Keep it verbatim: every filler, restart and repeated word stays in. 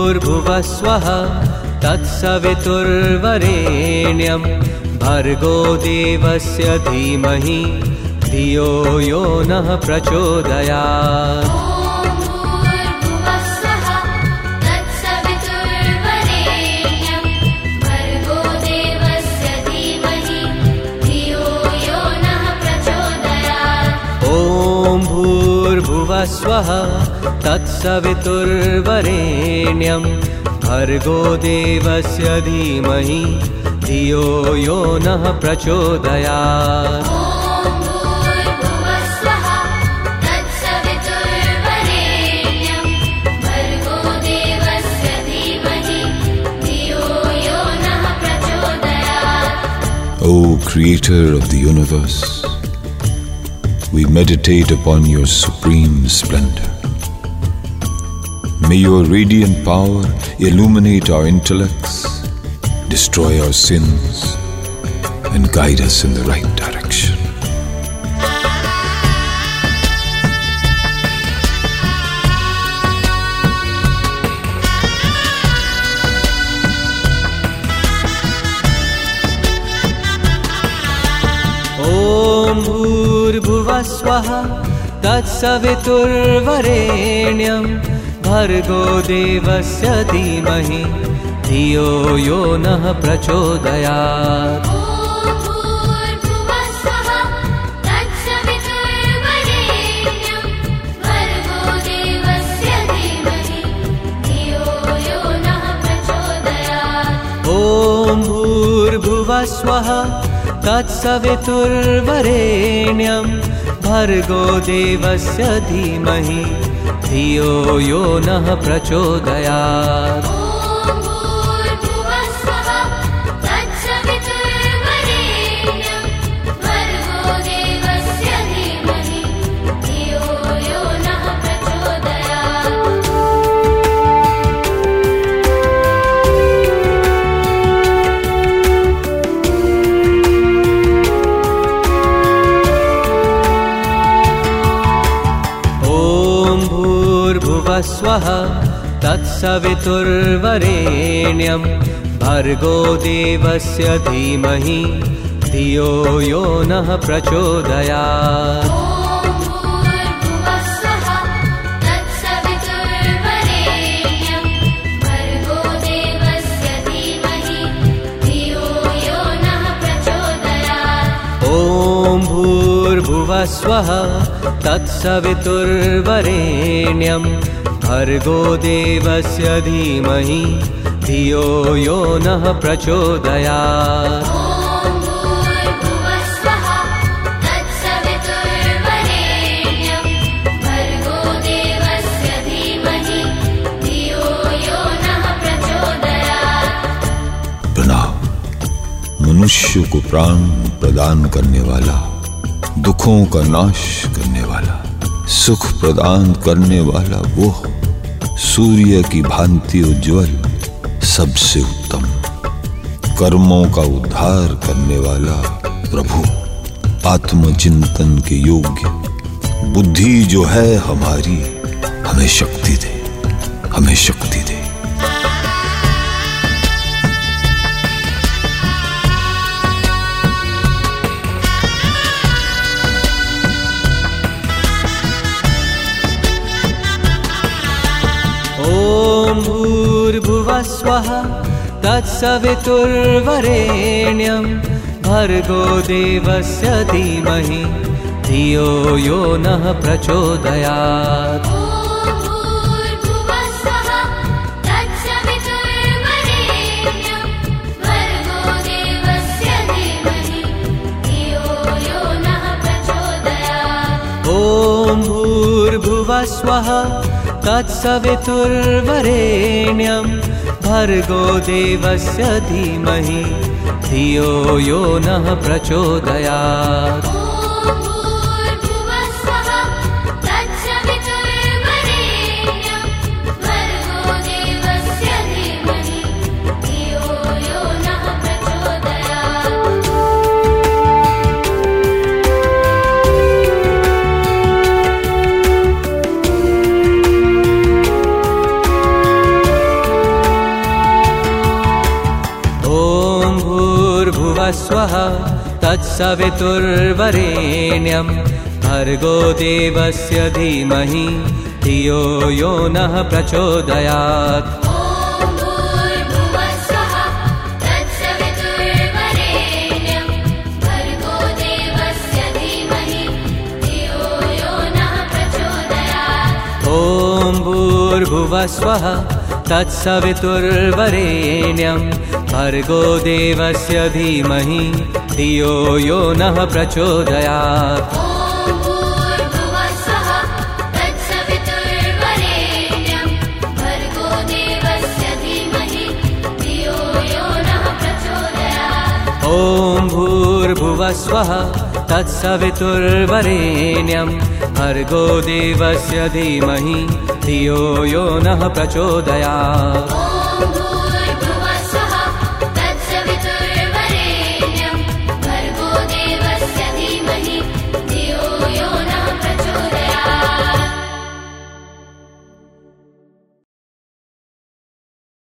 भूर्भुवः स्वः तत्सवितुर्वरेण्यं भर्गो देवस्य धीमहि धियो यो नः प्रचोदयात्। भूर्भुवः स्वः तत्सवितुर्वरेण्यं भर्गो देवस्य धीमहि धियो यो नः प्रचोदयात्। O Creator of the universe, we meditate upon your supreme splendor. May your radiant power illuminate our intellects, destroy our sins, and guide us in the right direction. ॐ भूर्भुवः स्वः तत्सवितुर्वरेण्यं भर्गो देवस्य धीमहि धियो यो नः प्रचोदयात्। ॐ भूर्भुवः स्वः तत्सवितुर्वरेण्यं भर्गो देवस्य धीमहि धियो यो नः प्रचोदयात्। भूर्भुवः स्वः तत्सवितुर्वरेण्यं भर्गो देवस्य धीमहि धियो यो नः प्रचोदयात्। ॐ भूर्भुवः स्वः तत्सवितुर्वरेण्यं भर्गो देवस्य धीमहि धियो यो नः प्रचोदयात्। प्रणाम। मनुष्य को प्राण प्रदान करने वाला, दुखों का नाश करने वाला, सुख प्रदान करने वाला वो सूर्य की भांति उज्ज्वल, सबसे उत्तम, कर्मों का उद्धार करने वाला प्रभु, आत्मचिंतन के योग्य, बुद्धि जो है हमारी, हमें शक्ति दे, हमें शक्ति दे। ॐ भूर्भुवः स्वः तत्सवितुर्वरेण्यं भर्गो देवस्य धीमहि धियो यो नः प्रचोदयात्। ॐ भूर्भुवः स्वः तत्सवितुर्वरेण्यं भर्गो देवस्य धीमहि धियो यो नः प्रचोदयात्। भुवस्वः तत्सवितुर्वरेण्यं भर्गो देवस्य धीमहि धियो यो नः प्रचोदयात्। ॐ भूर्भुवस्वः तत्सवितुर्वरेण्यं भर्गो देवस्य धीमहि धियो यो नः प्रचोदयात्। ॐ भूर्भुवस्वः तत्सवितुर्वरेण्यं भर्गो देवस्य धीमहि धियो यो नः प्रचोदयात्।